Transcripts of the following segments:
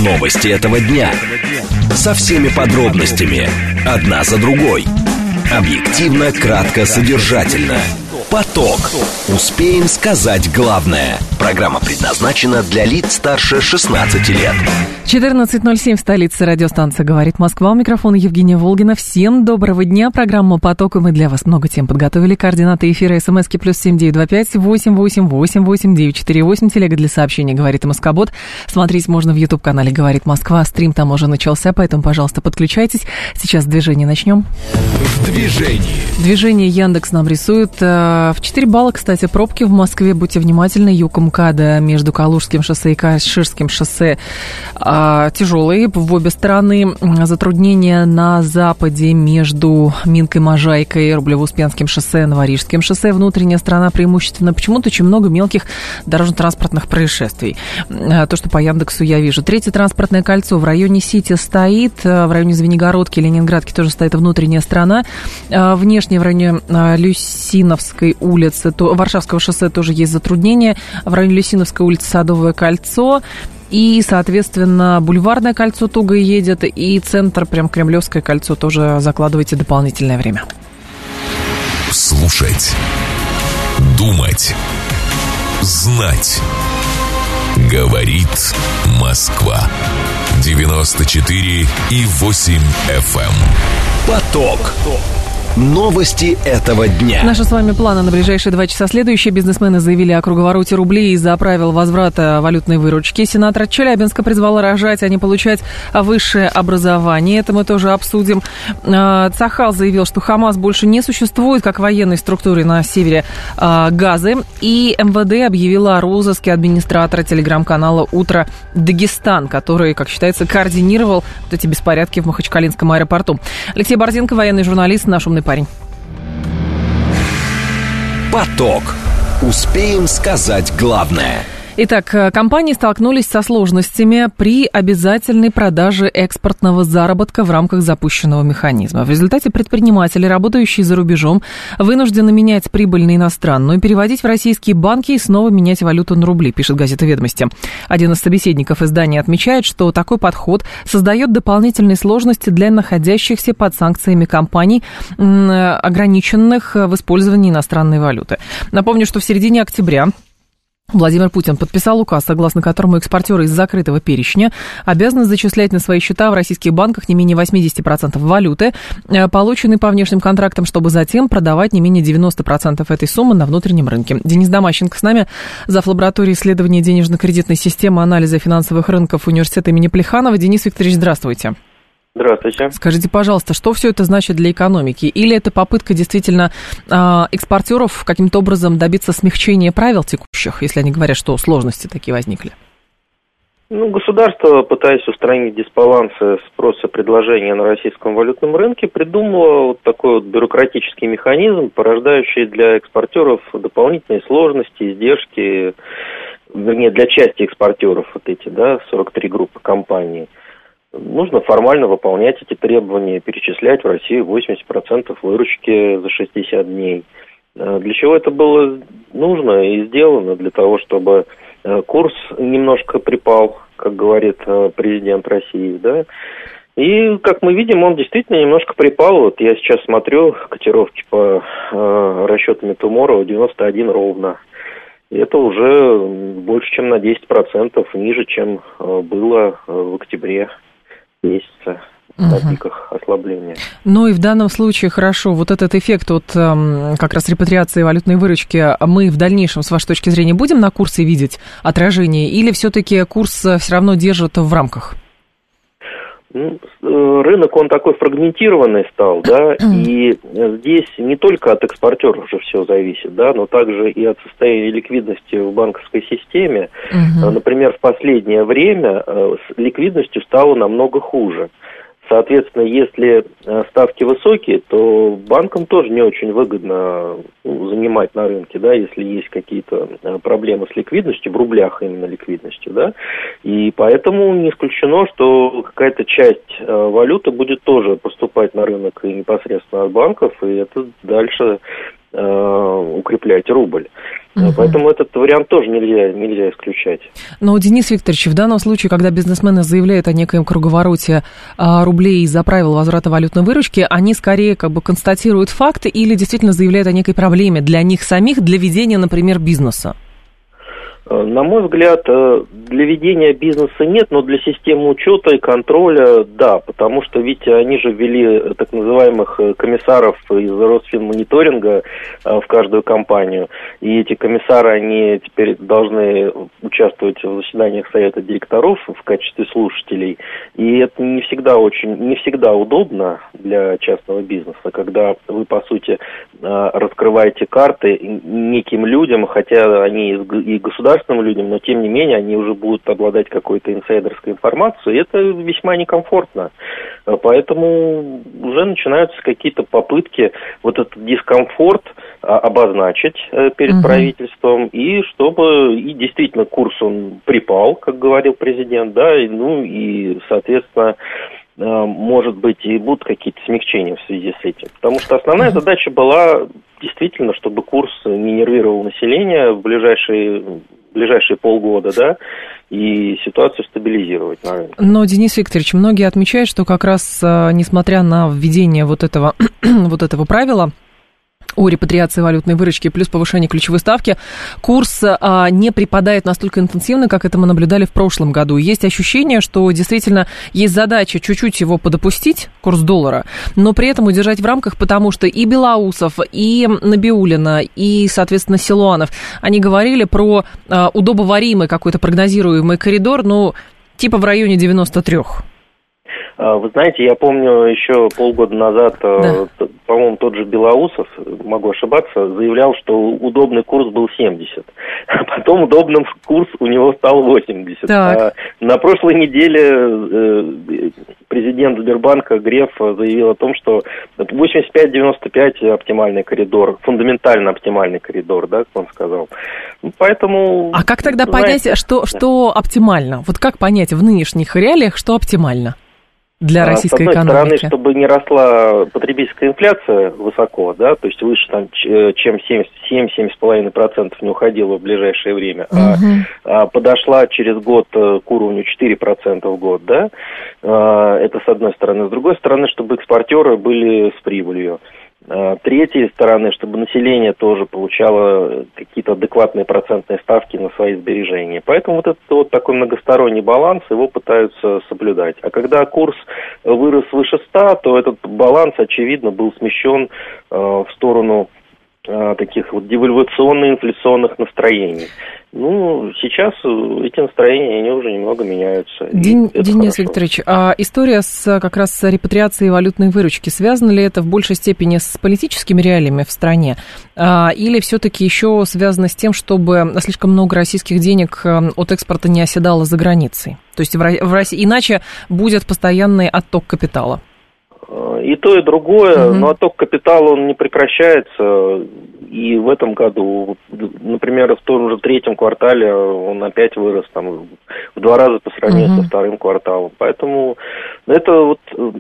Новости этого дня. Со всеми подробностями. Одна за другой. Объективно, кратко, содержательно. Поток. Успеем сказать главное. Программа предназначена для лиц старше 16 лет. 14:07 в столице. Радиостанция «Говорит Москва». У микрофона Евгения Волгина. Всем доброго дня. Программа «Поток». И мы для вас много тем подготовили. Координаты эфира СМСки +7 925 88 88 948. Телега для сообщений «Говорит Москобот». Смотреть можно в YouTube-канале «Говорит Москва». Стрим там уже начался, поэтому, пожалуйста, подключайтесь. Сейчас движение начнем. В движении. Движение Яндекс нам рисует. В 4 балла, кстати, пробки в Москве. Будьте внимательны. Юг МКАДа между Калужским шоссе и Каширским шоссе тяжелые в обе стороны. Затруднения на западе между Минкой, Можайкой, Рублево-Успенским шоссе, Новорижским шоссе. Внутренняя сторона преимущественно. Почему-то очень много мелких дорожно-транспортных происшествий. То, что по Яндексу я вижу. Третье транспортное кольцо в районе Сити стоит. В районе Звенигородки, Ленинградки тоже стоит внутренняя сторона. Внешне в районе Люсиновской улицы, Варшавского шоссе тоже есть затруднения. В районе Люсиновской улицы Садовое кольцо. И, соответственно, Бульварное кольцо туго едет, и центр, прям Кремлевское кольцо, тоже закладывайте дополнительное время. Слушать. Думать. Знать. Говорит Москва. 94,8 FM. Поток. Новости этого дня. Наши с вами планы на ближайшие 2 часа следующие. Бизнесмены заявили о круговороте рублей из-за правил возврата валютной выручки. Сенатор Челябинска призвала рожать, а не получать высшее образование. Это мы тоже обсудим. Цахал заявил, что Хамас больше не существует как военной структуры на севере Газы. И МВД объявила о розыске администратора телеграм-канала «Утро Дагестан», который, как считается, координировал вот эти беспорядки в Махачкалинском аэропорту. Алексей Борзенко, военный журналист, наш умный парень. Поток. Успеем сказать главное. Итак, компании столкнулись со сложностями при обязательной продаже экспортного заработка в рамках запущенного механизма. В результате предприниматели, работающие за рубежом, вынуждены менять прибыль на иностранную, переводить в российские банки и снова менять валюту на рубли, пишет газета «Ведомости». Один из собеседников издания отмечает, что такой подход создает дополнительные сложности для находящихся под санкциями компаний, ограниченных в использовании иностранной валюты. Напомню, что в середине октября Владимир Путин подписал указ, согласно которому экспортеры из закрытого перечня обязаны зачислять на свои счета в российских банках не менее 80% валюты, полученной по внешним контрактам, чтобы затем продавать не менее 90% этой суммы на внутреннем рынке. Денис Домащенко с нами, зав. Лаборатории исследования денежно-кредитной системы анализа финансовых рынков Университета имени Плеханова. Денис Викторович, здравствуйте. Здравствуйте. Скажите, пожалуйста, что все это значит для экономики? Или это попытка действительно экспортеров каким-то образом добиться смягчения правил текущих, если они говорят, что сложности такие возникли? Государство, пытаясь устранить дисбалансы спроса и предложения на российском валютном рынке, придумало вот такой вот бюрократический механизм, порождающий для экспортеров дополнительные сложности, издержки, вернее, для части экспортеров, 43 группы компаний. Нужно формально выполнять эти требования, перечислять в Россию 80% выручки за 60 дней. Для чего это было нужно и сделано? Для того, чтобы курс немножко припал, как говорит президент России, да. И, как мы видим, он действительно немножко припал. Вот я сейчас смотрю котировки по расчетам Tomorrow 91 ровно. И это уже больше, чем на 10% ниже, чем было в октябре месяца на пиках ослабления. Ну и в данном случае, хорошо, вот этот эффект от как раз репатриации валютной выручки мы в дальнейшем, с вашей точки зрения, будем на курсе видеть отражение, или все-таки курс все равно держит в рамках? Рынок, он такой фрагментированный стал, да, и здесь не только от экспортеров уже все зависит, да, но также и от состояния ликвидности в банковской системе. Например, в последнее время с ликвидностью стало намного хуже. Соответственно, если ставки высокие, то банкам тоже не очень выгодно занимать на рынке, да, если есть какие-то проблемы с ликвидностью, в рублях именно ликвидностью, да, и поэтому не исключено, что какая-то часть валюты будет тоже поступать на рынок и непосредственно от банков, и это дальше укреплять рубль. Поэтому этот вариант тоже нельзя исключать. Но, Денис Викторович, в данном случае, когда бизнесмены заявляют о некоем круговороте рублей из-за правил возврата валютной выручки, они скорее как бы констатируют факты или действительно заявляют о некой проблеме для них самих, для ведения, например, бизнеса? На мой взгляд, для ведения бизнеса нет, но для системы учета и контроля да, потому что, видите, они же ввели так называемых комиссаров из Росфинмониторинга в каждую компанию, и эти комиссары, они теперь должны участвовать в заседаниях совета директоров в качестве слушателей, и это не всегда удобно для частного бизнеса, когда вы, по сути, раскрываете карты неким людям, хотя они и государственным людям, но тем не менее они уже будут обладать какой-то инсайдерской информацией, и это весьма некомфортно. Поэтому уже начинаются какие-то попытки вот этот дискомфорт обозначить перед правительством, и чтобы и действительно курс он припал, как говорил президент, да, и соответственно, может быть, и будут какие-то смягчения в связи с этим. Потому что основная задача была действительно, чтобы курс не нервировал население в ближайшие полгода, да, и ситуацию стабилизировать на рынке. Но, Денис Викторович, многие отмечают, что как раз несмотря на введение вот этого правила о репатриации валютной выручки плюс повышение ключевой ставки, курс не припадает настолько интенсивно, как это мы наблюдали в прошлом году. Есть ощущение, что действительно есть задача чуть-чуть его подопустить, курс доллара, но при этом удержать в рамках, потому что и Белоусов, и Набиуллина, и, соответственно, Силуанов, они говорили про удобоваримый какой-то прогнозируемый коридор, типа в районе 93. Вы знаете, я помню еще полгода назад, по-моему, тот же Белоусов, могу ошибаться, заявлял, что удобный курс был 70. А потом удобным курс у него стал 80. А на прошлой неделе президент Сбербанка Греф заявил о том, что 85-95 оптимальный коридор, фундаментально оптимальный коридор, да, как он сказал. Поэтому... А как тогда понять, что оптимально? Вот как понять в нынешних реалиях, что оптимально для российской экономики? С одной стороны, чтобы не росла потребительская инфляция высоко, да, то есть выше, чем 7-7,5% не уходила в ближайшее время, а подошла через год к уровню 4% в год, да, это с одной стороны. С другой стороны, чтобы экспортеры были с прибылью. Третьей стороны, чтобы население тоже получало какие-то адекватные процентные ставки на свои сбережения. Поэтому вот этот вот такой многосторонний баланс, его пытаются соблюдать. А когда курс вырос выше 100, то этот баланс, очевидно, был смещен в сторону таких вот девальвационно-инфляционных настроений. Сейчас эти настроения, они уже немного меняются. Денис Викторович, а история как раз с репатриацией валютной выручки, связано ли это в большей степени с политическими реалиями в стране? Или все-таки еще связано с тем, чтобы слишком много российских денег от экспорта не оседало за границей? То есть в России иначе будет постоянный отток капитала? И то, и другое, но отток капитала, он не прекращается, и в этом году, например, в том же третьем квартале он опять вырос в 2 раза по сравнению со вторым кварталом. Поэтому это вот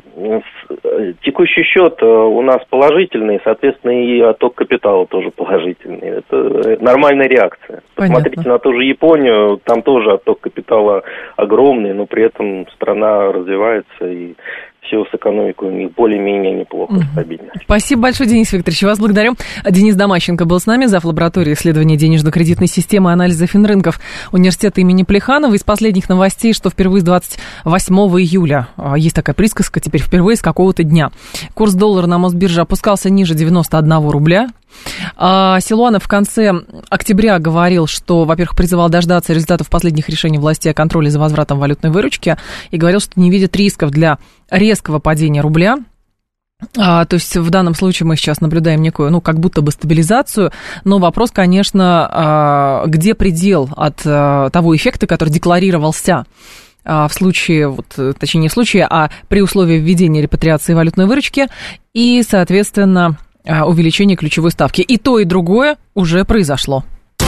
текущий счет у нас положительный, соответственно, и отток капитала тоже положительный. Это нормальная реакция. Понятно. Посмотрите на ту же Японию, там тоже отток капитала огромный, но при этом страна развивается, и все с экономикой у них более-менее неплохо, стабильно. Спасибо большое, Денис Викторович. Вас благодарю. Денис Домащенко был с нами, зав. Лаборатории исследования денежно-кредитной системы и анализа финрынков Университета имени Плеханова. Из последних новостей, что впервые с 28 июля, есть такая присказка, теперь впервые с какого-то дня, курс доллара на Мосбирже опускался ниже 91 рубля. Силуанов в конце октября говорил, что, во-первых, призывал дождаться результатов последних решений властей о контроле за возвратом валютной выручки и говорил, что не видит рисков для резкого падения рубля. То есть в данном случае мы сейчас наблюдаем некую, как будто бы стабилизацию, но вопрос, конечно, где предел от того эффекта, который декларировался в случае, точнее не в случае, а при условии введения репатриации валютной выручки и, соответственно, увеличение ключевой ставки. И то, и другое уже произошло.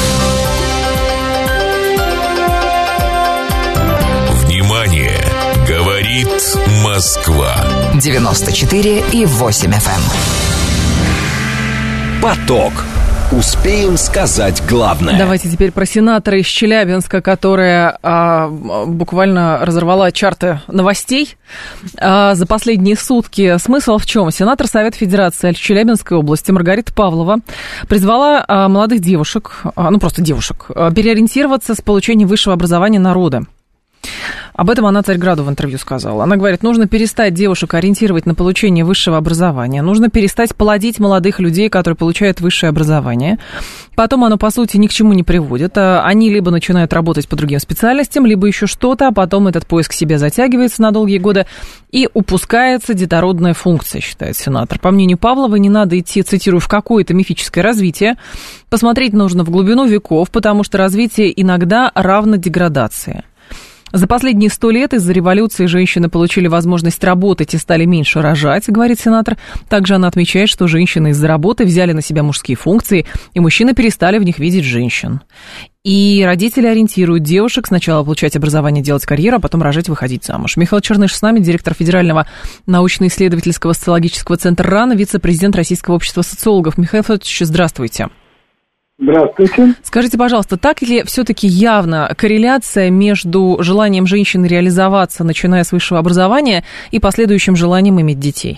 Внимание! Говорит Москва. 94,8 FM. Поток. Успеем сказать главное. Давайте теперь про сенатора из Челябинска, которая буквально разорвала чарты новостей за последние сутки. Смысл в чем? Сенатор Совета Федерации Челябинской области Маргарита Павлова призвала молодых девушек, просто девушек, переориентироваться с получением высшего образования народа. Об этом она Царьграду в интервью сказала. Она говорит, нужно перестать девушек ориентировать на получение высшего образования, нужно перестать плодить молодых людей, которые получают высшее образование. Потом оно, по сути, ни к чему не приводит. Они либо начинают работать по другим специальностям, либо еще что-то, а потом этот поиск себя затягивается на долгие годы и упускается детородная функция, считает сенатор. По мнению Павловой, не надо идти, цитирую, в какое-то мифическое развитие. Посмотреть нужно в глубину веков, потому что развитие иногда равно деградации. За последние 100 лет из-за революции женщины получили возможность работать и стали меньше рожать, говорит сенатор. Также она отмечает, что женщины из-за работы взяли на себя мужские функции, и мужчины перестали в них видеть женщин. И родители ориентируют девушек сначала получать образование, делать карьеру, а потом рожать, выходить замуж. Михаил Черныш с нами, директор Федерального научно-исследовательского социологического центра РАН, вице-президент Российского общества социологов. Михаил Федорович, здравствуйте. Здравствуйте. Скажите, пожалуйста, так ли все-таки явна корреляция между желанием женщины реализоваться, начиная с высшего образования, и последующим желанием иметь детей?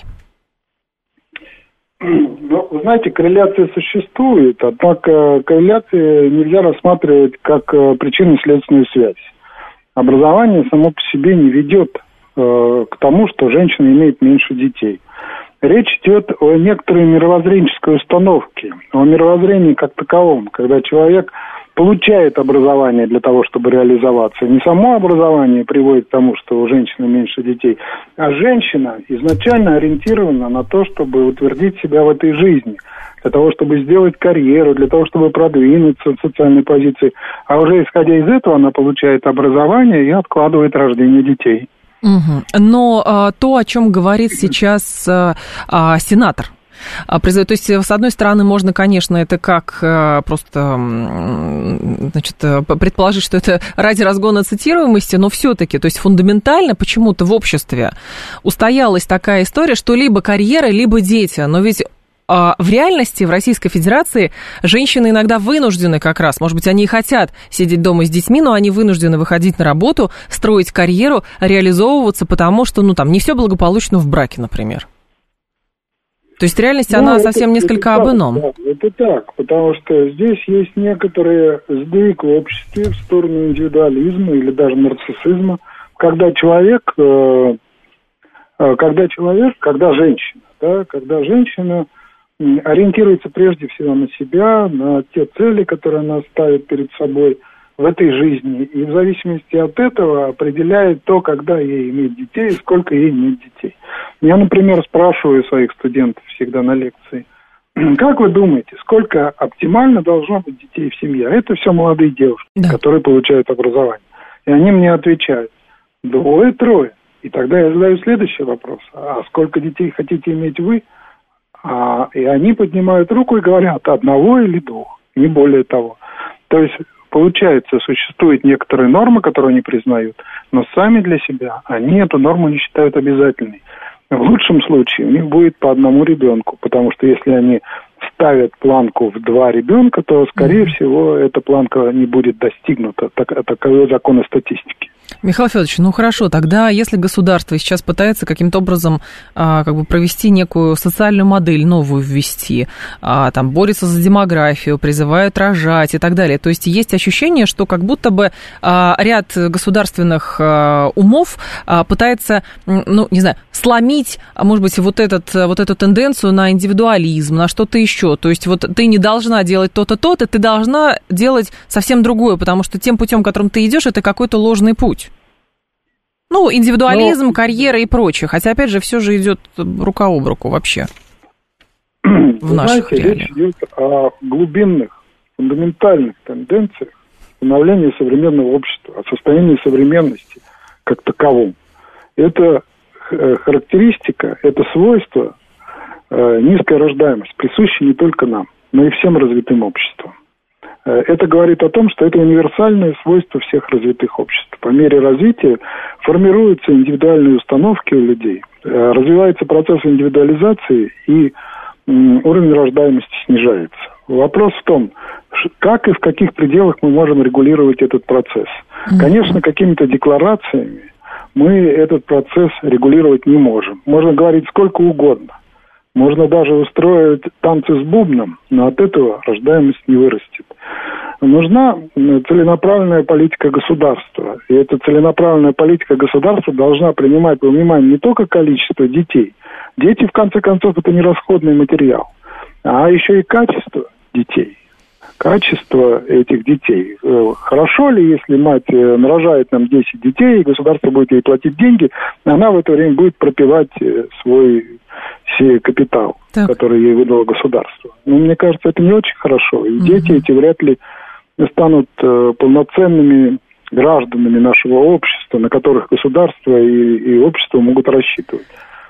Ну, вы знаете, корреляция существует, однако корреляции нельзя рассматривать как причинно-следственную связь. Образование само по себе не ведет к тому, что женщина имеет меньше детей. Речь идет о некоторой мировоззренческой установке, о мировоззрении как таковом, когда человек получает образование для того, чтобы реализоваться. Не само образование приводит к тому, что у женщины меньше детей, а женщина изначально ориентирована на то, чтобы утвердить себя в этой жизни, для того, чтобы сделать карьеру, для того, чтобы продвинуться в социальной позиции. А уже исходя из этого она получает образование и откладывает рождение детей. Угу. Но то, о чем говорит сейчас сенатор, то есть, с одной стороны, можно, конечно, это как просто, значит, предположить, что это ради разгона цитируемости, но все-таки, то есть фундаментально почему-то в обществе устоялась такая история, что либо карьера, либо дети, но ведь в реальности в Российской Федерации женщины иногда вынуждены как раз, может быть, они и хотят сидеть дома с детьми, но они вынуждены выходить на работу, строить карьеру, реализовываться, потому что, не все благополучно в браке, например. То есть реальность, она совсем несколько об ином. Да, это так, потому что здесь есть некоторый сдвиг в обществе в сторону индивидуализма или даже нарциссизма, когда женщина ориентируется прежде всего на себя, на те цели, которые она ставит перед собой в этой жизни. И в зависимости от этого определяет то, когда ей иметь детей и сколько ей иметь детей. Я, например, спрашиваю своих студентов всегда на лекции, как вы думаете, сколько оптимально должно быть детей в семье? Это все молодые девушки, которые получают образование. И они мне отвечают, 2-3. И тогда я задаю следующий вопрос. А сколько детей хотите иметь вы? И они поднимают руку и говорят, 1 или 2, не более того. То есть, получается, существуют некоторые нормы, которые они признают, но сами для себя они эту норму не считают обязательной. В лучшем случае у них будет по 1 ребенку, потому что если они ставят планку в 2 ребенка, то, скорее всего, эта планка не будет достигнута. Таковы законы статистики. Михаил Федорович, хорошо, тогда если государство сейчас пытается каким-то образом провести некую социальную модель новую ввести, борется за демографию, призывает рожать и так далее, то есть есть ощущение, что как будто бы ряд государственных умов пытается, сломить, может быть, вот эту тенденцию на индивидуализм, на что-то еще, то есть ты не должна делать то-то, то-то, ты должна делать совсем другое, потому что тем путем, которым ты идешь, это какой-то ложный путь. Индивидуализм, карьера и прочее. Хотя, опять же, все же идет рука об руку вообще в наших реалиях. Речь идет о глубинных, фундаментальных тенденциях становления современного общества, о состоянии современности как таковом. Это характеристика, это свойство, низкая рождаемость, присуща не только нам, но и всем развитым обществам. Это говорит о том, что это универсальное свойство всех развитых обществ. По мере развития формируются индивидуальные установки у людей, развивается процесс индивидуализации, и уровень рождаемости снижается. Вопрос в том, как и в каких пределах мы можем регулировать этот процесс. Конечно, какими-то декларациями мы этот процесс регулировать не можем. Можно говорить сколько угодно. Можно даже устроить танцы с бубном, но от этого рождаемость не вырастет. Нужна целенаправленная политика государства. И эта целенаправленная политика государства должна принимать во внимание не только количество детей. Дети, в конце концов, это не расходный материал, а еще и качество детей. Качество этих детей. Хорошо ли, если мать нарожает нам 10 детей, и государство будет ей платить деньги, она в это время будет пропивать свой капитал, который ей выдало государство. Но мне кажется, это не очень хорошо. И дети эти вряд ли станут полноценными гражданами нашего общества, на которых государство и общество могут рассчитывать.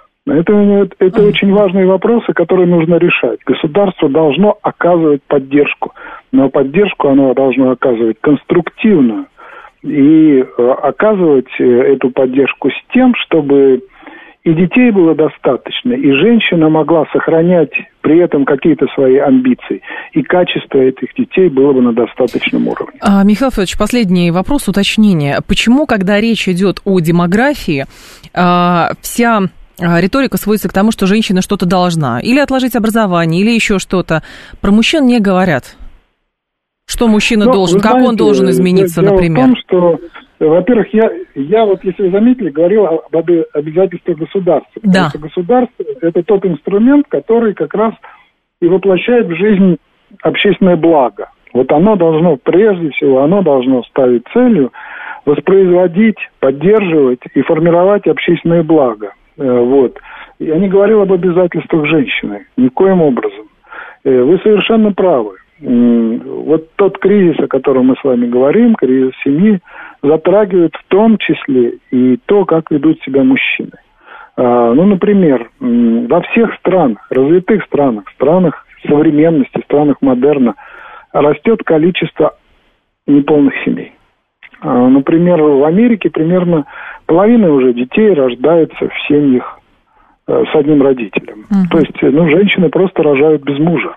Это очень важные вопросы, которые нужно решать. Государство должно оказывать поддержку, но поддержку оно должно оказывать конструктивную и оказывать эту поддержку с тем, чтобы и детей было достаточно, и женщина могла сохранять при этом какие-то свои амбиции, и качество этих детей было бы на достаточном уровне. Михаил Федорович, последний вопрос, уточнение. Почему, когда речь идет о демографии, вся риторика сводится к тому, что женщина что-то должна, или отложить образование, или еще что-то? Про мужчин не говорят. Что мужчина должен, как он должен измениться, например? Дело в том, что, во-первых, я вот, если вы заметили, говорил об обязательствах государства. Да. Потому что государство – это тот инструмент, который как раз и воплощает в жизнь общественное благо. Вот оно должно, прежде всего, оно должно ставить целью воспроизводить, поддерживать и формировать общественное благо. Вот. Я не говорил об обязательствах женщины, никоим образом. Вы совершенно правы. Вот тот кризис, о котором мы с вами говорим, кризис семьи, затрагивает в том числе и то, как ведут себя мужчины. Например, во всех странах, развитых странах современности, странах модерна, растет количество неполных семей. Например, в Америке примерно половина уже детей рождается в семьях с одним родителем. То есть, женщины просто рожают без мужа.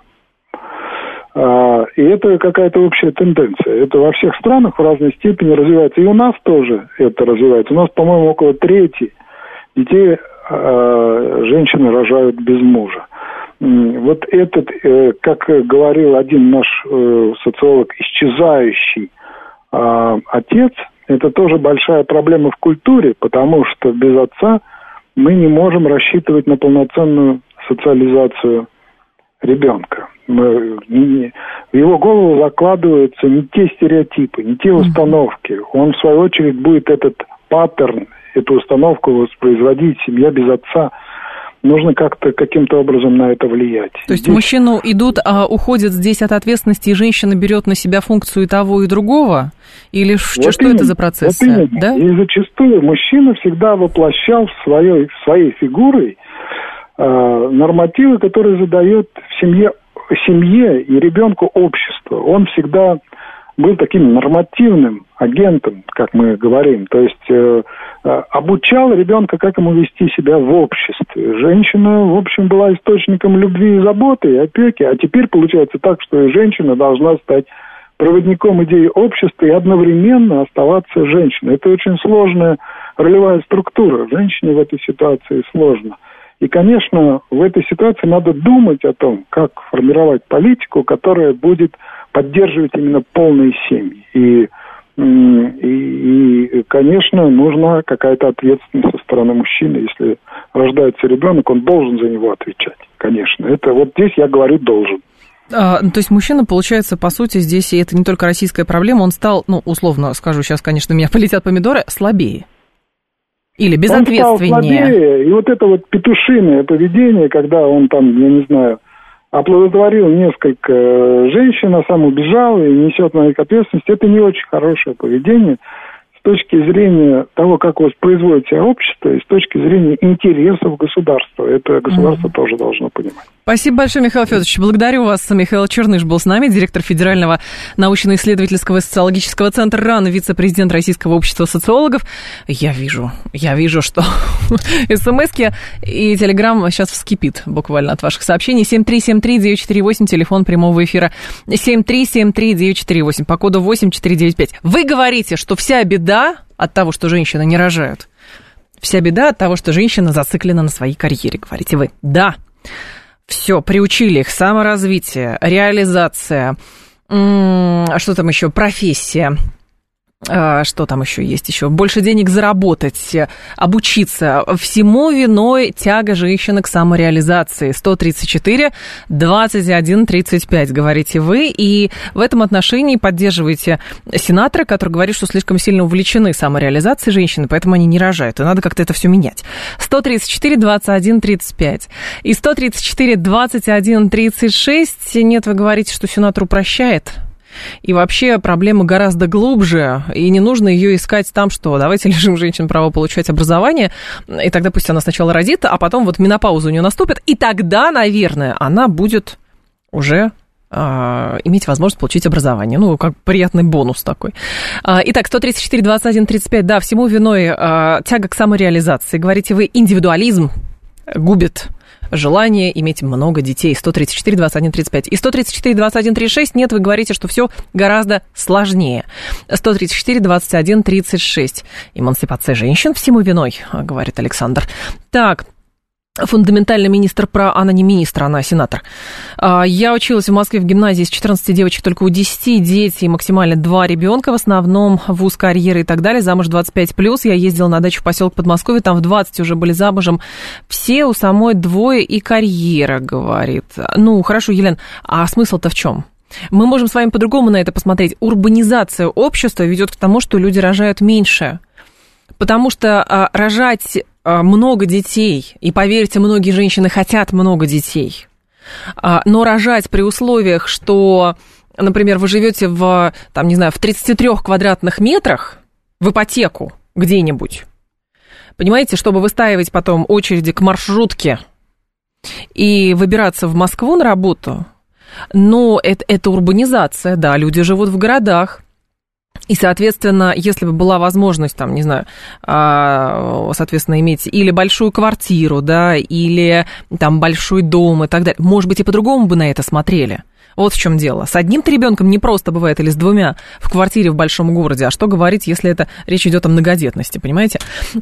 И это какая-то общая тенденция. Это во всех странах в разной степени развивается. И у нас тоже это развивается. У нас, по-моему, около трети детей женщины рожают без мужа. Вот этот, как говорил один наш социолог, исчезающий отец, это тоже большая проблема в культуре, потому что без отца мы не можем рассчитывать на полноценную социализацию ребенка. В его голову закладываются не те стереотипы, не те установки. Он, в свою очередь, будет этот паттерн, эту установку воспроизводить. Семья без отца. Нужно как-то каким-то образом на это влиять. То есть мужчину уходят здесь от ответственности, и женщина берет на себя функцию и того, и другого? Или что это за процесс? Вот да? И зачастую мужчина всегда воплощал своей фигурой нормативы, которые задает в семье и ребенку общество. Он всегда был таким нормативным агентом, как мы говорим. То есть обучал ребенка, как ему вести себя в обществе. Женщина, в общем, была источником любви и заботы, и опеки. А теперь получается так, что и женщина должна стать проводником идеи общества и одновременно оставаться женщиной. Это очень сложная ролевая структура. Женщине в этой ситуации сложно. И, конечно, в этой ситуации надо думать о том, как формировать политику, которая будет поддерживать именно полные семьи. И, конечно, нужна какая-то ответственность со стороны мужчины. Если рождается ребенок, он должен за него отвечать, конечно. Это вот здесь я говорю «должен». То есть мужчина, получается, по сути, здесь, и это не только российская проблема, он стал, условно скажу, сейчас, конечно, у меня полетят помидоры, слабее. Или безответственнее. Он стал слабее, и вот это вот петушиное поведение, когда он там, я не знаю, оплодотворил несколько женщин, а сам убежал и несет на них ответственность, это не очень хорошее поведение с точки зрения того, как воспроизводит себя общество, и с точки зрения интересов государства. Это государство тоже должно понимать. Спасибо большое, Михаил Федорович. Благодарю вас. Михаил Черныш был с нами, директор Федерального научно-исследовательского и социологического центра РАН, вице-президент Российского общества социологов. Я вижу, что смс-ки и телеграм сейчас вскипит буквально от ваших сообщений. 7373948, телефон прямого эфира. 7373948, по коду 8495. Вы говорите, что вся беда от того, что женщины не рожают. Вся беда от того, что женщина зациклена на своей карьере, говорите вы. Да. Все, приучили их, саморазвитие, реализация, что там еще, профессия, что там еще есть еще, больше денег заработать, обучиться. Всему виной тяга женщины к самореализации. 134-21-35, говорите вы, и в этом отношении поддерживаете сенатора, который говорит, что слишком сильно увлечены самореализацией женщины, поэтому они не рожают, и надо как-то это все менять. 134-21-35 и 134-21-36. Нет, вы говорите, что сенатор упрощает. И вообще проблема гораздо глубже, и не нужно ее искать там, что давайте лишим женщин права получать образование, и тогда пусть она сначала родит, а потом вот менопауза у нее наступит, и тогда, наверное, она будет уже иметь возможность получить образование. Ну, как приятный бонус такой. Итак, 134-21-35, да, всему виной тяга к самореализации. Говорите вы, индивидуализм губит желание иметь много детей. 134-21-35. И 134-21-36. Нет, вы говорите, что все гораздо сложнее. 134-21-36. Эмансипация женщин всему виной, говорит Александр. Так. Фундаментальный министр она не министр, она сенатор. Я училась в Москве в гимназии, из 14 девочек только у 10 дети, максимально 2 ребенка, в основном вуз, карьера и так далее, замуж 25+. Я ездила на дачу в поселок Подмосковье, там в 20 уже были замужем. Все у самой 2 и карьера, говорит. Ну, хорошо, Елена, а смысл-то в чем? Мы можем с вами по-другому на это посмотреть. Урбанизация общества ведет к тому, что люди рожают меньше. Потому что рожать много детей, и поверьте, многие женщины хотят много детей, но рожать при условиях, что, например, вы живете в 33 квадратных метрах в ипотеку где-нибудь, понимаете, чтобы выстаивать потом очереди к маршрутке и выбираться в Москву на работу, но это урбанизация, да, люди живут в городах. И, соответственно, если бы была возможность, соответственно, иметь или большую квартиру, да, или большой дом и так далее, может быть, и по-другому бы на это смотрели. Вот в чем дело. С одним-то ребенком не просто бывает, или с 2 в квартире в большом городе. А что говорить, если это речь идет о многодетности, понимаете?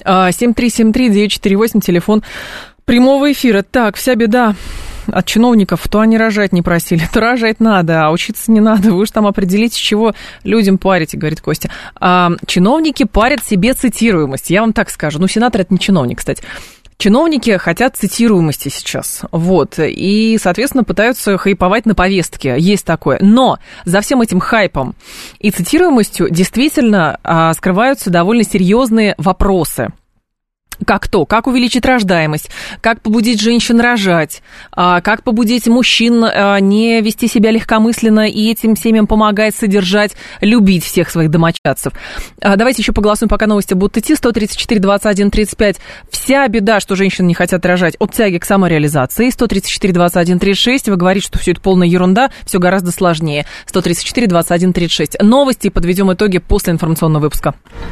7373948, телефон прямого эфира. Так, вся беда от чиновников, то они рожать не просили, то рожать надо, а учиться не надо. Вы уж там определите, с чего людям парите, говорит Костя. Чиновники парят себе цитируемость, я вам так скажу. Ну, сенатор – это не чиновник, кстати. Чиновники хотят цитируемости сейчас, вот, и, соответственно, пытаются хайповать на повестке, есть такое. Но за всем этим хайпом и цитируемостью действительно скрываются довольно серьезные вопросы. Как как увеличить рождаемость, как побудить женщин рожать, как побудить мужчин не вести себя легкомысленно и этим семьям помогать, содержать, любить всех своих домочадцев. Давайте еще поголосуем, пока новости будут идти. 134-21-35. Вся беда, что женщины не хотят рожать, от тяги к самореализации. 134-21-36. Вы говорите, что все это полная ерунда, все гораздо сложнее. 134-21-36. Новости, подведем итоги после информационного выпуска.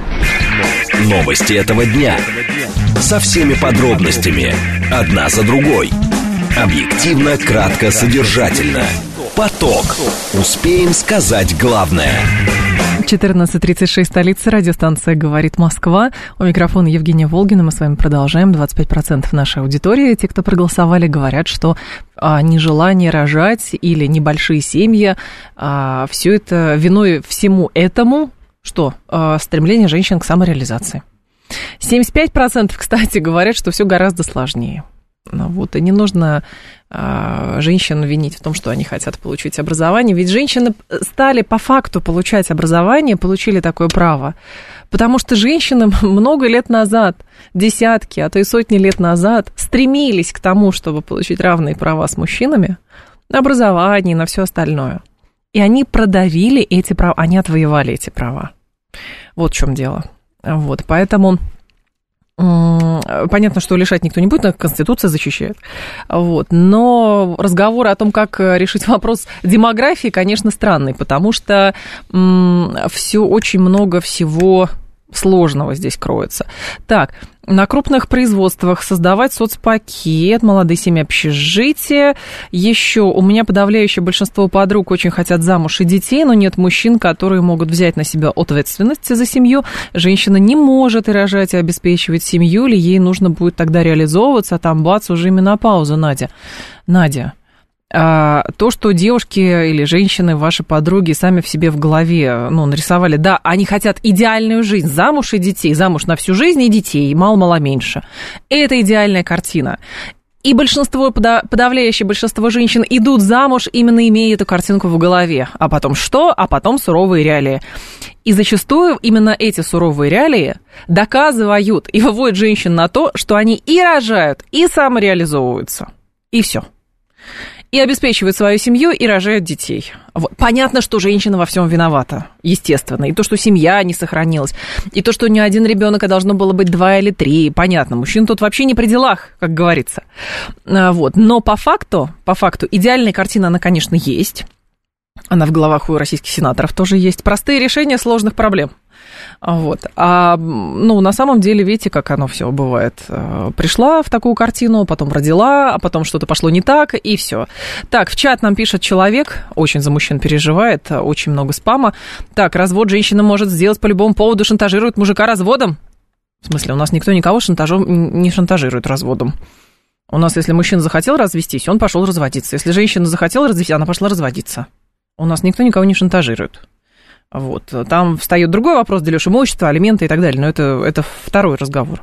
Новости этого дня. Со всеми подробностями. Одна за другой. Объективно, кратко, содержательно. Поток. Успеем сказать главное. 14:36, столица, радиостанция «Говорит Москва». У микрофона Евгения Волгина. Мы с вами продолжаем. 25% нашей аудитории, те, кто проголосовали, говорят, что нежелание рожать или небольшие семьи, все это виной всему этому, что стремление женщин к самореализации. 75%, кстати, говорят, что все гораздо сложнее. Вот, и не нужно женщин винить в том, что они хотят получить образование. Ведь женщины стали по факту получать образование, получили такое право, потому что женщины много лет назад, десятки, а то и сотни лет назад стремились к тому, чтобы получить равные права с мужчинами на образование и на все остальное. И они продавили эти права, они отвоевали эти права. Вот в чем дело. Вот, поэтому понятно, что лишать никто не будет, Конституция защищает. Вот. Но разговоры о том, как решить вопрос демографии, конечно, странный, потому что очень много всего сложного здесь кроется. Так, на крупных производствах создавать соцпакет, молодые семьи, общежития. Еще у меня подавляющее большинство подруг очень хотят замуж и детей, но нет мужчин, которые могут взять на себя ответственность за семью. Женщина не может и рожать, и обеспечивать семью, или ей нужно будет тогда реализовываться, а там бац, уже менопауза, Надя. То, что девушки или женщины, ваши подруги, сами в себе в голове, нарисовали, да, они хотят идеальную жизнь, замуж и детей, замуж на всю жизнь и детей, мало-мало меньше. Это идеальная картина. И подавляющее большинство женщин идут замуж, именно имея эту картинку в голове. А потом что? А потом суровые реалии. И зачастую именно эти суровые реалии доказывают и выводят женщин на то, что они и рожают, и самореализовываются. И все. И обеспечивают свою семью, и рожают детей. Вот. Понятно, что женщина во всем виновата, естественно. И то, что семья не сохранилась, и то, что не один ребенок, а должно было быть 2 или 3. Понятно, мужчин тут вообще не при делах, как говорится. Вот. Но по факту, идеальная картина, она, конечно, есть. Она в головах у российских сенаторов тоже есть. Простые решения сложных проблем. Вот. На самом деле, видите, как оно все бывает. Пришла в такую картину, потом родила, а потом что-то пошло не так, и все. Так, в чат нам пишет человек, очень за мужчин переживает, очень много спама. Так, развод женщина может сделать по любому поводу, шантажирует мужика разводом. В смысле, у нас никто никого не шантажирует разводом. У нас, если мужчина захотел развестись, он пошел разводиться. Если женщина захотела развестись, она пошла разводиться. У нас никто никого не шантажирует. Вот. Там встает другой вопрос, делишь имущество, алименты и так далее, но это второй разговор.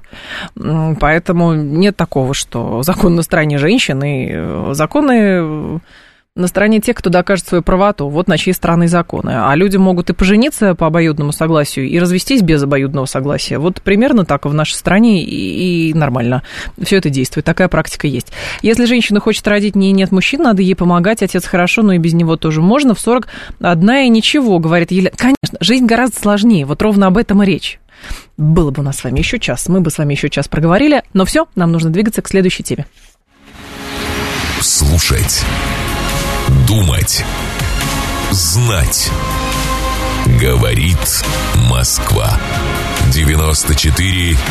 Поэтому нет такого, что закон на стороне женщин, и законы на стороне тех, кто докажет свою правоту. Вот на чьей стороны законы. А люди могут и пожениться по обоюдному согласию, и развестись без обоюдного согласия. Вот примерно так в нашей стране и нормально. Все это действует, такая практика есть. Если женщина хочет родить, нет мужчин, надо ей помогать. Отец хорошо, но и без него тоже можно. В 41 и ничего, говорит Елена. Конечно, жизнь гораздо сложнее. Вот ровно об этом и речь. Было бы у нас с вами еще час, мы бы с вами еще час проговорили. Но все, нам нужно двигаться к следующей теме. Слушать. Думать, знать. Говорит Москва. 94,8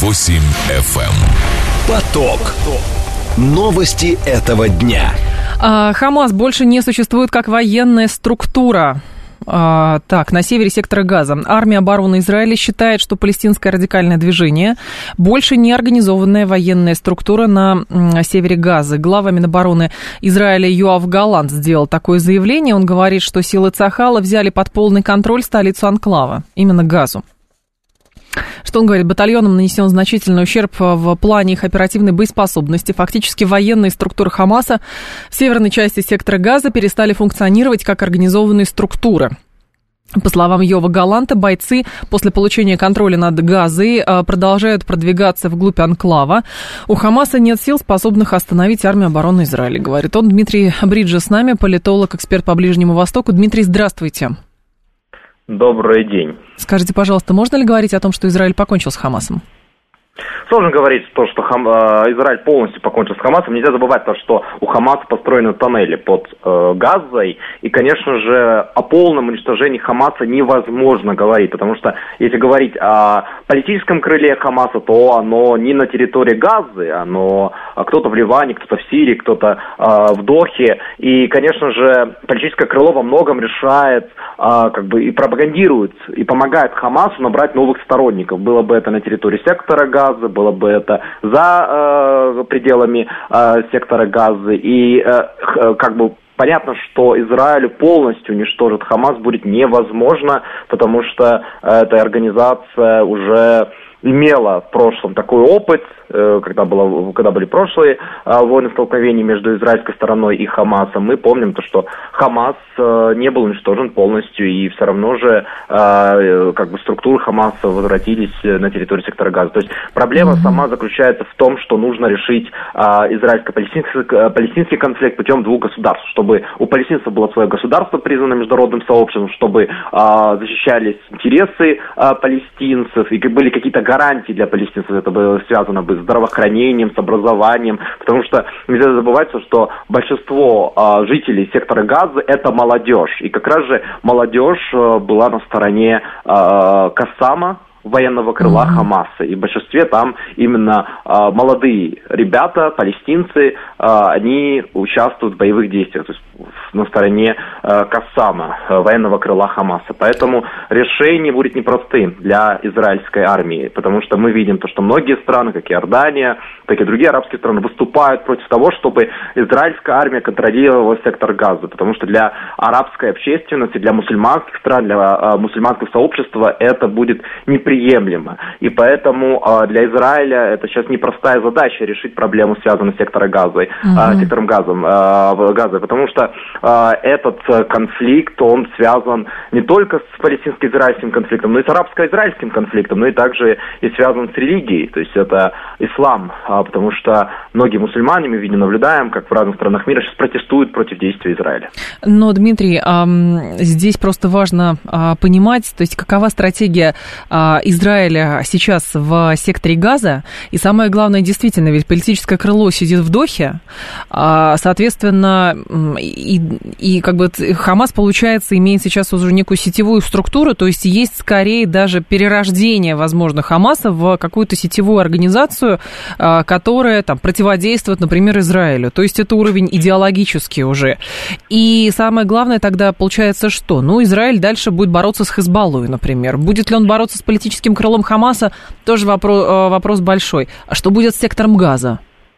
FM. Поток. Новости этого дня. Хамас больше не существует как военная структура. Так, на севере сектора Газа. Армия обороны Израиля считает, что палестинское радикальное движение больше не организованная военная структура на севере Газа. Глава Минобороны Израиля Йоав Галлант сделал такое заявление. Он говорит, что силы Цахала взяли под полный контроль столицу анклава, именно Газу. Что он говорит? Батальонам нанесен значительный ущерб в плане их оперативной боеспособности. Фактически военные структуры Хамаса в северной части сектора Газа перестали функционировать как организованные структуры. По словам Йоава Галланта, бойцы после получения контроля над Газой продолжают продвигаться вглубь анклава. У Хамаса нет сил, способных остановить армию обороны Израиля, говорит он. Дмитрий Бриджес с нами, политолог, эксперт по Ближнему Востоку. Дмитрий, здравствуйте. Добрый день. Скажите, пожалуйста, можно ли говорить о том, что Израиль покончил с Хамасом? Сложно говорить то, что Израиль полностью покончил с Хамасом. Нельзя забывать то, что у Хамаса построены тоннели под Газой. И, конечно же, о полном уничтожении Хамаса невозможно говорить. Потому что, если говорить о политическом крыле Хамаса, то оно не на территории Газы. Оно кто-то в Ливане, кто-то в Сирии, кто-то в Дохе. И, конечно же, политическое крыло во многом решает, и пропагандирует, и помогает Хамасу набрать новых сторонников. Было бы это на территории сектора Газа, было бы это за пределами сектора Газы. И понятно, что Израилю полностью уничтожить Хамас будет невозможно, потому что эта организация уже имела в прошлом такой опыт, когда были прошлые войны столкновения между израильской стороной и Хамасом. Мы помним то, что Хамас не был уничтожен полностью, и все равно же структуры Хамаса возвратились на территорию сектора Газа. То есть проблема сама заключается в том, что нужно решить израильско-палестинский конфликт путем двух государств, чтобы у палестинцев было свое государство, признанное международным сообществом, чтобы защищались интересы палестинцев, и были какие-то гарантий для палестинцев, это было связано бы с здравоохранением, с образованием, потому что нельзя забывать, что большинство жителей сектора Газа – это молодежь, и как раз же молодежь была на стороне Кассама, военного крыла Хамаса. И в большинстве там именно молодые ребята, палестинцы, они участвуют в боевых действиях, то есть на стороне Кассама, военного крыла Хамаса. Поэтому решение будет непростым для израильской армии, потому что мы видим то, что многие страны, как и Иордания, так и другие арабские страны, выступают против того, чтобы израильская армия контролировала сектор Газа, потому что для арабской общественности, для мусульманских стран, для мусульманского сообщества это будет неприемлемо. И поэтому для Израиля это сейчас непростая задача решить проблему, связанную с сектором Газа, потому что этот конфликт, он связан не только с палестинско-израильским конфликтом, но и с арабско-израильским конфликтом, но и также и связан с религией, то есть это ислам, потому что многие мусульмане, мы видим, наблюдаем, как в разных странах мира сейчас протестуют против действий Израиля. Но, Дмитрий, здесь просто важно понимать, то есть какова стратегия Израиля сейчас в секторе Газа, и самое главное, действительно, ведь политическое крыло сидит в Дохе, соответственно, и как бы Хамас, получается, имеет сейчас уже некую сетевую структуру, то есть есть скорее даже перерождение, возможно, Хамаса в какую-то сетевую организацию, которая там противодействует, например, Израилю. То есть это уровень идеологический уже. И самое главное тогда получается что? Ну, Израиль дальше будет бороться с Хезболлой, например. Будет ли он бороться с политическим крылом Хамаса? Тоже вопрос большой. А что будет с сектором Газа?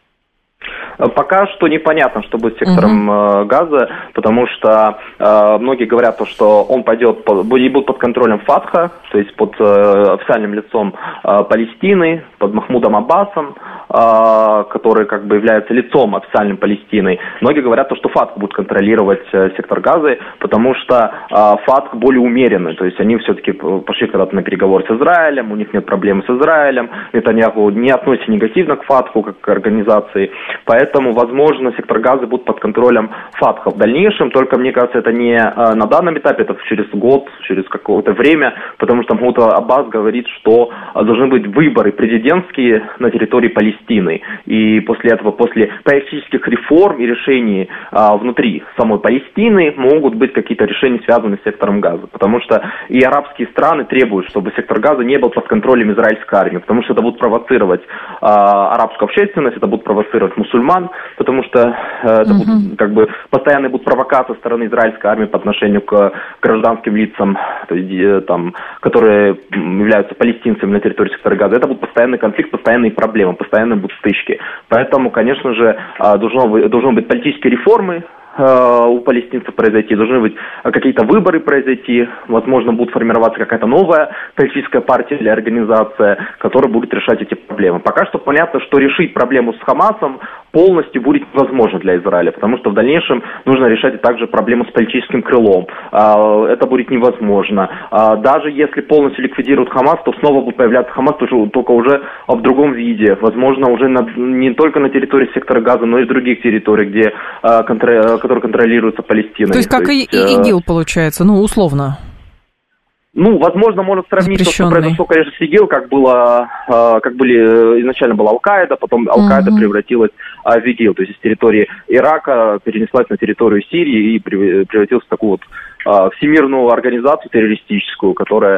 Пока что непонятно, что будет с сектором Газа, потому что многие говорят, что он будет под контролем Фатха, то есть под официальным лицом Палестины, под Махмудом Аббасом, который как бы является лицом официальным Палестины. Многие говорят, что Фатх будет контролировать сектор Газы, потому что Фатх более умеренный, то есть они все-таки пошли когда-то на переговоры с Израилем, у них нет проблем с Израилем, Нетаньяху не относится негативно к Фатху как к организации, поэтому, возможно, сектор Газы будет под контролем Фатха в дальнейшем, только, мне кажется, это не на данном этапе, это через год, через какое-то время, потому что Махмуд Аббас говорит, что должны быть выборы президентские на территории Палестины, и после этого, после политических реформ и решений внутри самой Палестины, могут быть какие-то решения, связанные с сектором Газа, потому что и арабские страны требуют, чтобы сектор Газа не был под контролем израильской армии, потому что это будет провоцировать арабскую общественность, это будет провоцировать мусульман, потому что это будет, как бы, постоянно будут провокации со стороны израильской армии по отношению к гражданским лицам, то есть, там, которые являются палестинцами на территории сектора Газа. Это будет постоянный конфликт, постоянные проблемы, постоянно будут стычки. Поэтому, конечно же, должны быть политические реформы у палестинцев произойти, должны быть какие-то выборы произойти, возможно, будет формироваться какая-то новая политическая партия или организация, которая будет решать эти проблемы. Пока что понятно, что решить проблему с Хамасом полностью будет невозможно для Израиля, потому что в дальнейшем нужно решать также проблему с политическим крылом. Это будет невозможно. Даже если полностью ликвидируют Хамас, то снова будет появляться Хамас, только уже в другом виде. Возможно, уже не только на территории сектора Газа, но и в других территориях, которые контролируются Палестиной. То есть как и ИГИЛ, получается, ну, условно. Ну, возможно, можно сравнить то, что произошло, конечно, с ИГИЛ, как изначально была Аль-Каида, потом Аль-Каида превратилась в ИГИЛ, то есть с территории Ирака перенеслась на территорию Сирии и превратилась в такую вот всемирную организацию террористическую, которая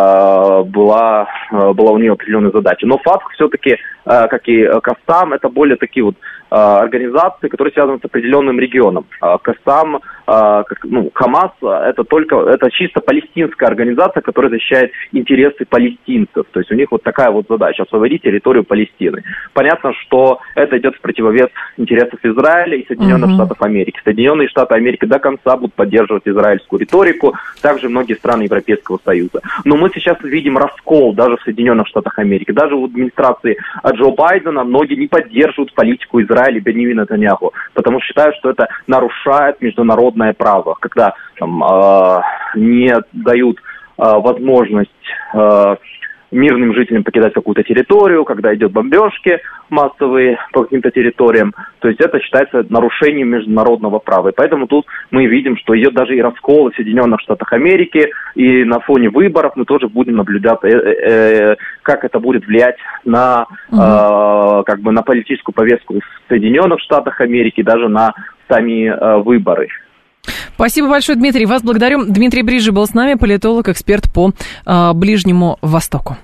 была у нее определенная задача. Но Фатх все-таки, как и Кассам, это более такие вот организации, которые связаны с определенным регионом. Кассам, Хамас, это чисто палестинская организация, которая защищает интересы палестинцев. То есть у них вот такая вот задача – освободить территорию Палестины. Понятно, что это идет в противовес интересов Израиля и Соединенных Штатов Америки. Соединенные Штаты Америки до конца будут поддерживать израильскую риторику, также многие страны Европейского Союза. Но мы сейчас видим раскол даже в Соединенных Штатах Америки. Даже в администрации Джо Байдена многие не поддерживают политику Израиля и Беньямина Нетаньяху, потому что считают, что это нарушает международное право, когда не дают возможность мирным жителям покидать какую-то территорию, когда идет бомбежки массовые по каким-то территориям. То есть это считается нарушением международного права. И поэтому тут мы видим, что идет даже и раскол в Соединенных Штатах Америки, и на фоне выборов мы тоже будем наблюдать, как это будет влиять на, как бы на политическую повестку в Соединенных Штатах Америки, даже на сами выборы. Спасибо большое, Дмитрий. Вас благодарю. Дмитрий Бриджи был с нами, политолог, эксперт по Ближнему Востоку.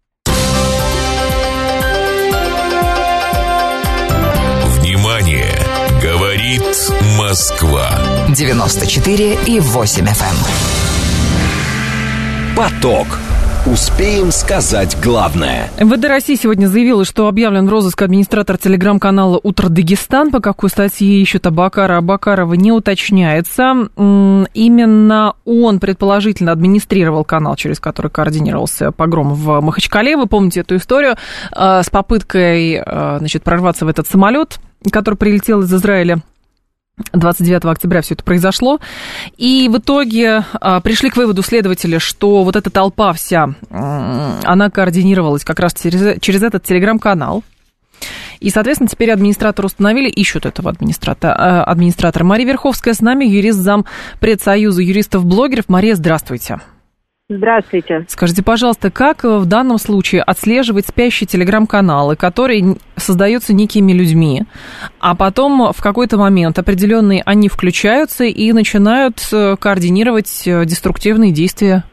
Внимание! Говорит Москва. 94,8 FM. Поток. Успеем сказать главное. МВД России сегодня заявило, что объявлен в розыск администратор телеграм-канала «Утро Дагестан». По какой статье ищут Абакара? Абакарова не уточняется. Именно он, предположительно, администрировал канал, через который координировался погром в Махачкале. Вы помните эту историю с попыткой, значит, прорваться в этот самолет, который прилетел из Израиля. 29 октября все это произошло, и в итоге пришли к выводу следователи, что вот эта толпа вся, она координировалась как раз через этот телеграм-канал, и, соответственно, теперь администратор установили, ищут этого администратора. Мария Верховская с нами, юрист, зам предсоюза юристов-блогеров. Мария, здравствуйте. Здравствуйте. Скажите, пожалуйста, как в данном случае отслеживать спящие телеграм-каналы, которые создаются некими людьми, а потом в какой-то момент определенные они включаются и начинают координировать деструктивные действия?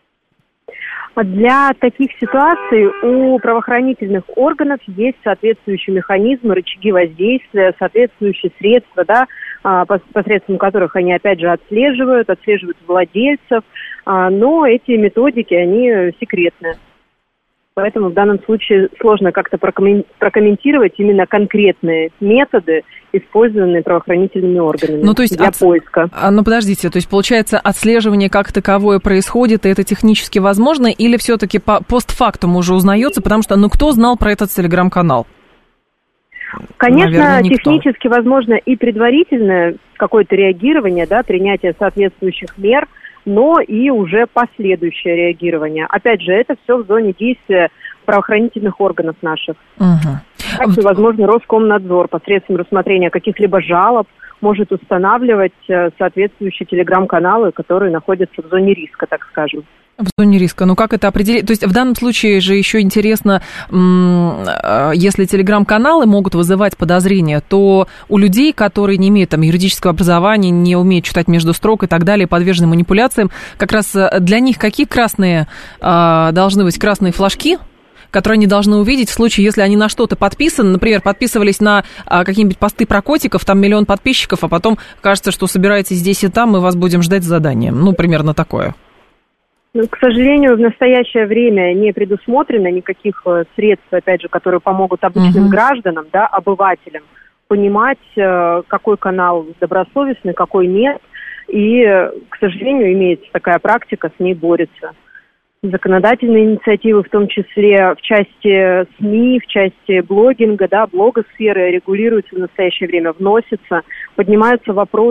Для таких ситуаций у правоохранительных органов есть соответствующие механизмы, рычаги воздействия, соответствующие средства, да, посредством которых они, опять же, отслеживают владельцев, но эти методики, они секретные. Поэтому в данном случае сложно как-то прокомментировать именно конкретные методы, использованные правоохранительными органами для поиска. Ну, подождите, то есть, получается, отслеживание как таковое происходит, и это технически возможно, или все-таки постфактум уже узнается, потому что, ну, кто знал про этот телеграм-канал? Конечно, наверное, никто. Технически возможно и предварительное какое-то реагирование, да, принятие соответствующих мер, но и уже последующее реагирование. Опять же, это все в зоне действия правоохранительных органов наших. Также, возможно, Роскомнадзор посредством рассмотрения каких-либо жалоб может устанавливать соответствующие телеграм-каналы, которые находятся в зоне риска, так скажем. В зоне риска. Ну, как это определить? То есть, в данном случае же еще интересно, если телеграм-каналы могут вызывать подозрения, то у людей, которые не имеют там юридического образования, не умеют читать между строк и так далее, подвержены манипуляциям, как раз для них какие красные должны быть красные флажки, которые они должны увидеть в случае, если они на что-то подписаны, например, подписывались на какие-нибудь посты про котиков, там 1 миллион подписчиков, а потом кажется, что собираетесь здесь и там, мы вас будем ждать с заданием. Ну, примерно такое. Ну, к сожалению, в настоящее время не предусмотрено никаких средств, опять же, которые помогут обычным гражданам, да, обывателям, понимать, какой канал добросовестный, какой нет. И, к сожалению, имеется такая практика, с ней борется. Законодательные инициативы, в том числе в части СМИ, в части блогинга, да, блогосферы регулируются в настоящее время, вносятся, поднимается вопрос,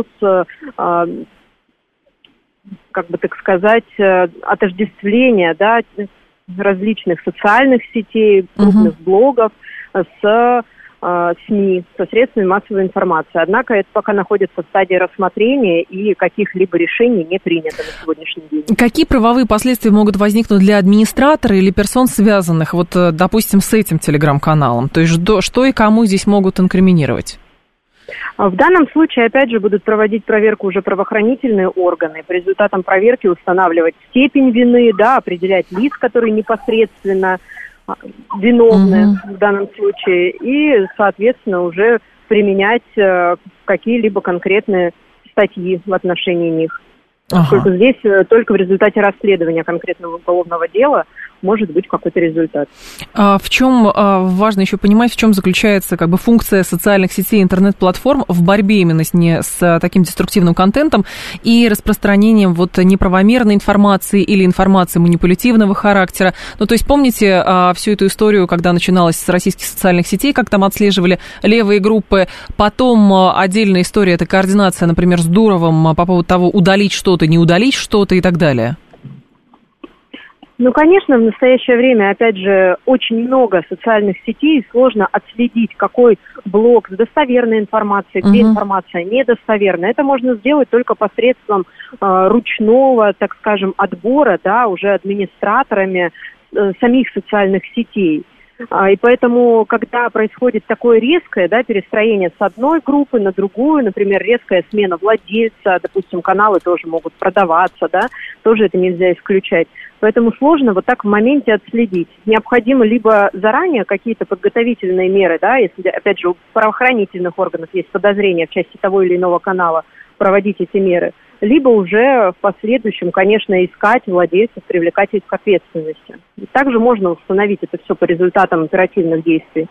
как бы так сказать, отождествления, да, различных социальных сетей, крупных блогов с СМИ, со средствами массовой информации. Однако это пока находится в стадии рассмотрения, и каких-либо решений не принято на сегодняшний день. Какие правовые последствия могут возникнуть для администратора или персон, связанных, вот, допустим, с этим телеграм-каналом? То есть что и кому здесь могут инкриминировать? В данном случае, опять же, будут проводить проверку уже правоохранительные органы. По результатам проверки устанавливать степень вины, да, определять лиц, которые непосредственно виновны в данном случае, и, соответственно, уже применять какие-либо конкретные статьи в отношении них. Поскольку здесь только в результате расследования конкретного уголовного дела может быть какой-то результат. В чем, важно еще понимать, в чем заключается как бы функция социальных сетей и интернет-платформ в борьбе именно с таким деструктивным контентом и распространением вот неправомерной информации или информации манипулятивного характера. Ну, то есть помните всю эту историю, когда начиналась с российских социальных сетей, как там отслеживали левые группы, потом отдельная история, это координация, например, с Дуровым по поводу того, удалить что-то, не удалить что-то и так далее? Ну, конечно, в настоящее время, опять же, очень много социальных сетей, и сложно отследить, какой блок с достоверной информацией, где информация недостоверная. Это можно сделать только посредством ручного, так скажем, отбора, да, уже администраторами самих социальных сетей. И поэтому, когда происходит такое резкое, да, перестроение с одной группы на другую, например, резкая смена владельца, допустим, каналы тоже могут продаваться, да, тоже это нельзя исключать. Поэтому сложно вот так в моменте отследить. Необходимо либо заранее какие-то подготовительные меры, да, если, опять же, у правоохранительных органов есть подозрения в части того или иного канала, проводить эти меры, либо уже в последующем, конечно, искать владельцев, привлекать их к ответственности. И также можно установить это все по результатам оперативных действий.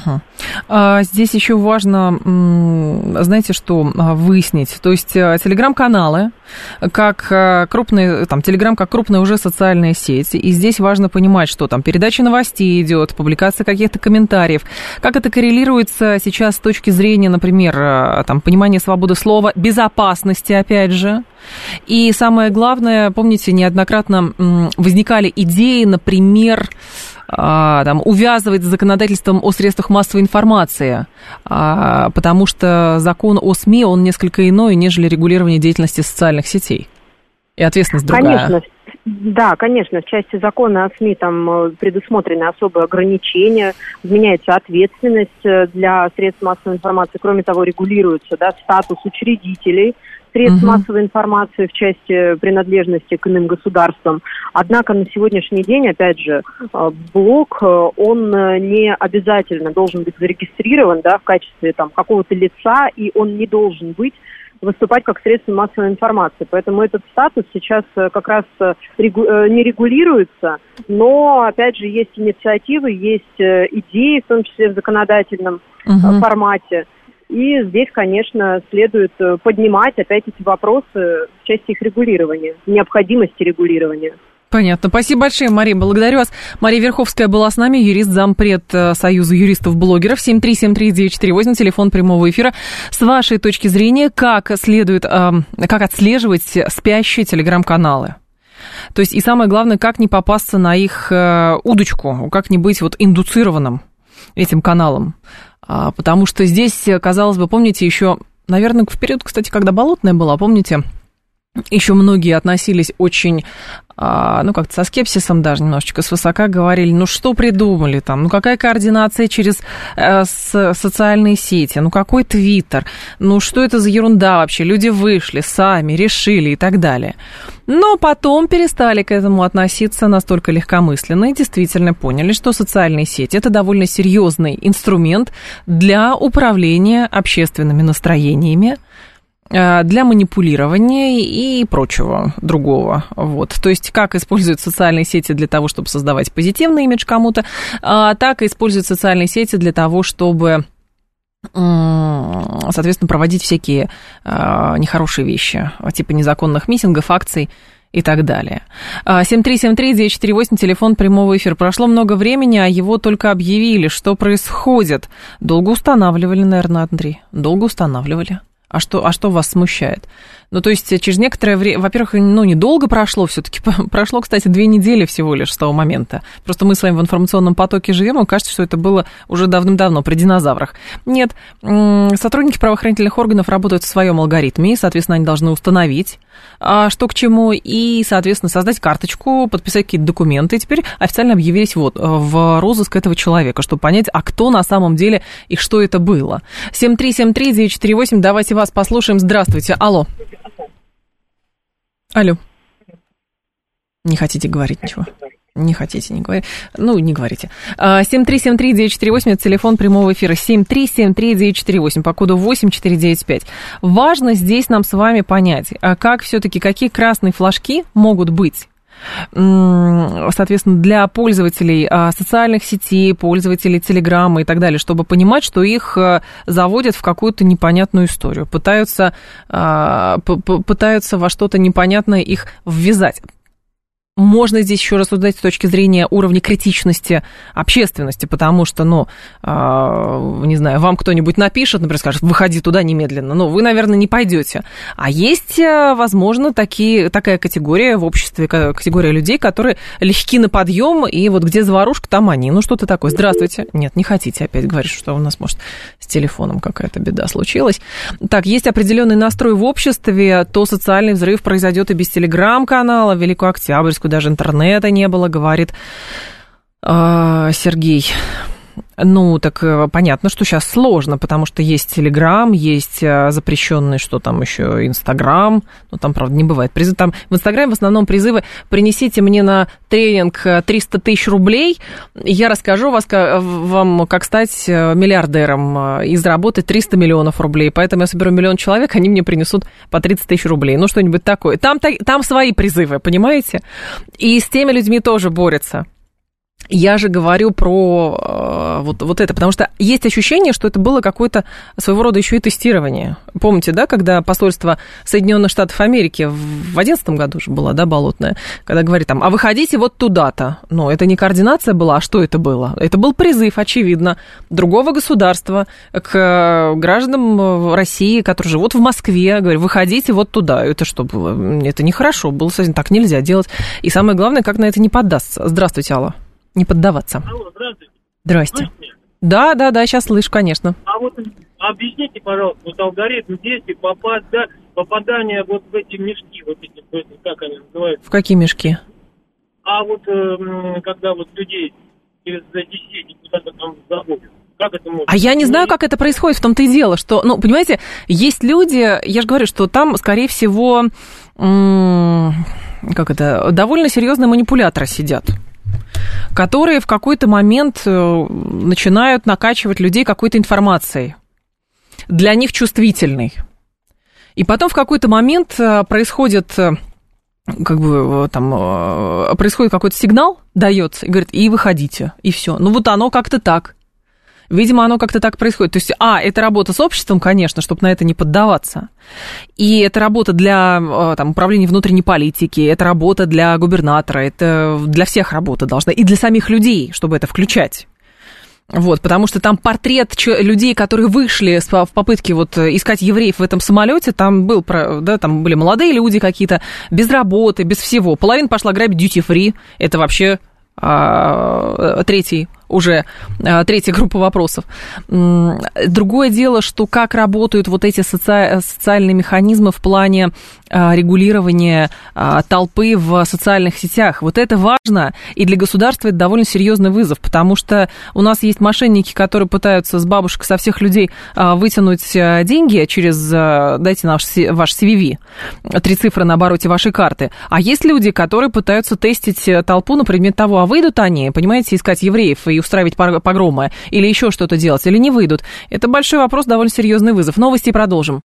Здесь еще важно, знаете, что выяснить. То есть телеграм-каналы, как крупные, там, телеграм как крупная уже социальная сеть, и здесь важно понимать, что там передача новостей идет, публикация каких-то комментариев. Как это коррелируется сейчас с точки зрения, например, там, понимания свободы слова, безопасности, опять же. И самое главное, помните, неоднократно возникали идеи, например, там, увязывать с законодательством о средствах массовой информации, потому что закон о СМИ, он несколько иной, нежели регулирование деятельности социальных сетей. И ответственность другая. Конечно. Да, конечно, в части закона о СМИ там предусмотрены особые ограничения, изменяется ответственность для средств массовой информации. Кроме того, регулируется, да, статус учредителей средств массовой информации в части принадлежности к иным государствам. Однако на сегодняшний день, опять же, блог, он не обязательно должен быть зарегистрирован, да, в качестве там какого-то лица, и он не должен выступать как средство массовой информации. Поэтому этот статус сейчас как раз не регулируется, но, опять же, есть инициативы, есть идеи, в том числе в законодательном формате. И здесь, конечно, следует поднимать опять эти вопросы в части их регулирования, необходимости регулирования. Понятно. Спасибо большое, Мария. Благодарю вас. Мария Верховская была с нами, юрист, зампред Союза юристов-блогеров. 7373948, телефон прямого эфира. С вашей точки зрения, как отслеживать спящие телеграм-каналы? То есть, и самое главное, как не попасться на их удочку, как не быть вот индуцированным этим каналом. Потому что здесь, казалось бы, помните, еще, наверное, в период, кстати, когда Болотная была, помните, еще многие относились очень, как-то со скепсисом даже немножечко, свысока говорили, что придумали там, какая координация через социальные сети, какой Твиттер, что это за ерунда вообще, люди вышли, сами решили и так далее. Но потом перестали к этому относиться настолько легкомысленно и действительно поняли, что социальные сети – это довольно серьезный инструмент для управления общественными настроениями, для манипулирования и прочего другого. Вот. То есть, как используют социальные сети для того, чтобы создавать позитивный имидж кому-то, так и используют социальные сети для того, чтобы, соответственно, проводить всякие нехорошие вещи, типа незаконных митингов, акций и так далее. 7373948, телефон прямого эфира. Прошло много времени, а его только объявили. Что происходит? Долго устанавливали, наверное, Андрей. Долго устанавливали. А что вас смущает? То есть через некоторое время, во-первых, недолго прошло все-таки. Прошло, кстати, 2 недели всего лишь с того момента. Просто мы с вами в информационном потоке живем, и кажется, что это было уже давным-давно, при динозаврах. Нет, сотрудники правоохранительных органов работают в своем алгоритме, и, соответственно, они должны установить, что к чему, и, соответственно, создать карточку, подписать какие-то документы, и теперь официально объявились в розыск этого человека, чтобы понять, кто на самом деле и что это было. 7373948, давайте вас послушаем. Здравствуйте, алло. Алло. Не хотите говорить ничего? Не хотите, не говорить. Не говорите. 7373948, это телефон прямого эфира. 7373948, по коду 8495. Важно здесь нам с вами понять, как все-таки, какие красные флажки могут быть, соответственно, для пользователей социальных сетей, пользователей Телеграма и так далее, чтобы понимать, что их заводят в какую-то непонятную историю, пытаются во что-то непонятное их ввязать. можно здесь еще рассуждать с точки зрения уровня критичности общественности, потому что, не знаю, вам кто-нибудь напишет, например, скажет, выходи туда немедленно, вы, наверное, не пойдете. А есть, возможно, такая категория в обществе, категория людей, которые легки на подъем, и вот где заварушка, там они. Что-то такое. Здравствуйте. Нет, не хотите опять говорить, что у нас, может, с телефоном какая-то беда случилась. Так, есть определенный настрой в обществе, то социальный взрыв произойдет и без телеграм-канала, Великооктябрьскую, даже интернета не было, говорит Сергей. Так понятно, что сейчас сложно, потому что есть Телеграм, есть запрещенный, что там еще, Инстаграм, там, правда, не бывает призыв. Там в Инстаграме в основном призывы: принесите мне на тренинг 300 тысяч рублей, и я расскажу вам, как стать миллиардером и заработать 300 миллионов рублей. Поэтому я соберу 1 миллион человек, они мне принесут по 30 тысяч рублей. Что-нибудь такое. Там свои призывы, понимаете? И с теми людьми тоже борются. Я же говорю про вот это, потому что есть ощущение, что это было какое-то своего рода еще и тестирование. Помните, да, когда посольство Соединенных Штатов Америки в 2011 году же было, да, болотное, когда говорит там, а выходите вот туда-то. Это не координация была, а что это было? Это был призыв, очевидно, другого государства к гражданам России, которые живут в Москве, говорят, выходите вот туда. Это что было? Это нехорошо, было совсем так нельзя делать. И самое главное, как на это не поддастся. Здравствуйте, алло. Не поддаваться. Алло, здравствуйте. Здрасте. Да, сейчас слышу, конечно. А вот объясните, пожалуйста, алгоритм действий попадания в эти мешки, как они называются? В какие мешки? А когда людей через сети куда-то там заводят. Как это может? А я не знаю, как это происходит, в том-то и дело, что, понимаете, есть люди, я же говорю, что там, скорее всего, довольно серьезные манипуляторы сидят, которые в какой-то момент начинают накачивать людей какой-то информацией, для них чувствительной. И потом в какой-то момент происходит какой-то сигнал, дается, и говорит, и выходите, и все. Оно как-то так. Видимо, оно как-то так происходит. То есть, это работа с обществом, конечно, чтобы на это не поддаваться. И это работа для управления внутренней политики, это работа для губернатора, это для всех работа должна. И для самих людей, чтобы это включать. Потому что там портрет людей, которые вышли в попытке искать евреев в этом самолете, там были молодые люди какие-то, без работы, без всего. Половина пошла грабить duty-free, это вообще третья группа вопросов. Другое дело, что как работают эти социальные механизмы в плане регулирования толпы в социальных сетях. Это важно, и для государства это довольно серьезный вызов, потому что у нас есть мошенники, которые пытаются с бабушек, со всех людей вытянуть деньги через «дайте ваш CVV», 3 цифры на обороте вашей карты. А есть люди, которые пытаются тестить толпу на предмет того, а выйдут они, понимаете, искать евреев и устраивать погромы, или еще что-то делать, или не выйдут. Это большой вопрос, довольно серьезный вызов. Новости продолжим.